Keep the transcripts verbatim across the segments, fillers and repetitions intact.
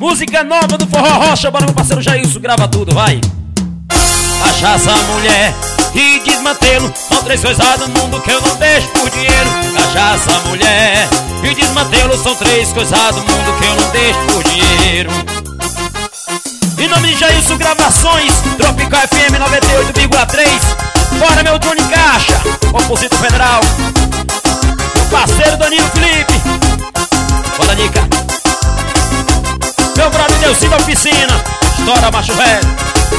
Música nova do Forró Rocha. Bora, meu parceiro Jailson, grava tudo, vai. Cachaça, mulher e desmantelo são três coisas do mundo que eu não deixo por dinheiro. Cachaça, mulher e desmantelo são três coisas do mundo que eu não deixo por dinheiro. Em nome de Jailson Gravações, Tropical F M noventa e oito vírgula três. Bora, meu Tony Caixa, compositor federal. Meu parceiro Danilo Felipe. Bora, Nica. Meu brother Delci da Oficina. Estoura, macho velho.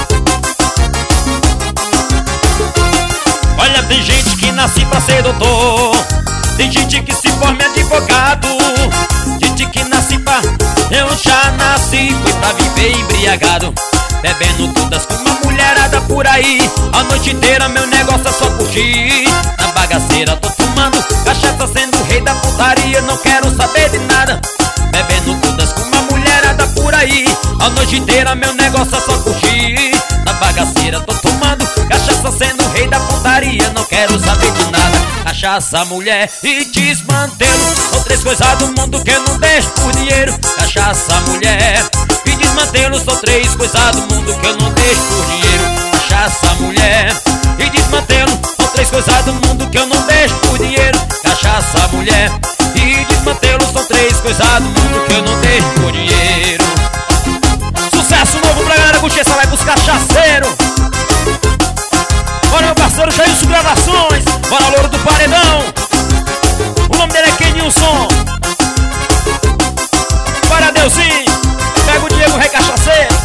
Olha, tem gente que nasce pra ser doutor, tem gente que se forma advogado, gente que nasce pra... Eu já nasci, fui pra viver embriagado, bebendo todas com uma mulherada por aí. A noite inteira meu negócio é só curtir. Na bagaceira tô tomando cachaça, sendo o rei da putaria, não quero saber de nada. Bebendo todas com uma mulherada por aí. A noite inteira meu negócio é só curtir. Na bagaceira tô tomando cachaça, sendo o rei da putaria, não quero saber de nada. Cachaça, mulher e desmantelo são três coisas do mundo que eu não deixo por dinheiro. Cachaça, mulher e desmantelo são três coisas do mundo que eu não deixo por dinheiro. Cachaça, mulher e desmantelo são três coisas do mundo que eu não deixo por dinheiro. Cachaça, mulher e desmantelo são três coisas do mundo que eu não deixo por dinheiro. Sucesso novo pra galera curtir essa live dos cachaceiros. Bora, meu parceiro Jailson Gravações. Bora, louro do paredão. O nome dele é Kenilson. Bora, Deusinho. Pega o Diego, rei cachaceiro.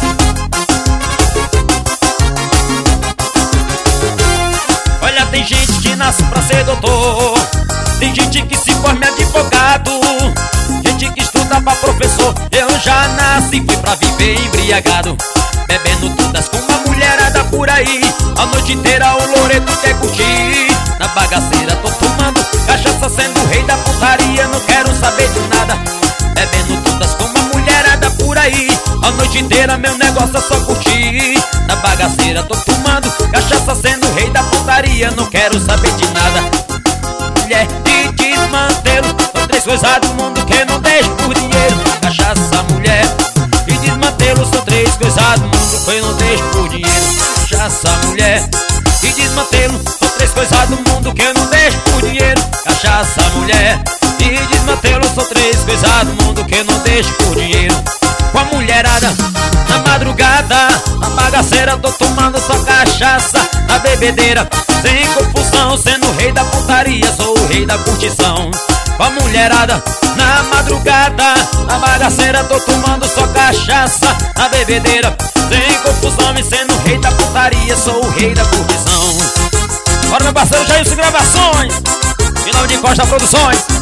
Olha, tem gente que nasce pra ser doutor, tem gente que se forma advogado, gente que estuda pra professor. Eu já nasci, fui pra viver embriagado, bebendo todas com uma mulherada por aí. A noite inteira o Loreto quer curtir. Na bagaceira tô tomando cachaça, sendo o rei da putaria, não quero saber de nada. Bebendo todas com uma mulherada por aí. A noite inteira meu negócio é só curtir. Na bagaceira tô tomando cachaça, sendo o rei da putaria, não quero saber de nada. Mulher e desmantelo são três coisas do mundo que eu não deixo por dinheiro. Cachaça, mulher e desmantelo são três coisas do mundo que eu não deixo por dinheiro. Cachaça, mulher e desmantelo são três coisas do mundo que eu não deixo por dinheiro. Cachaça, mulher e desmantelo são três coisas do mundo que eu não deixo por dinheiro. Com a mulherada na madrugada, na bagaceira tô tomando só cachaça. Na bebedeira, sem confusão, sendo o rei da putaria, sou o rei da curtição. Com a mulherada na madrugada, na bagaceira tô tomando só cachaça. Na bebedeira, sem confusão, e sendo o rei da putaria, sou o rei da curtição. Bora, meu parceiro Jailson Gravações, em nome de Costa Produções.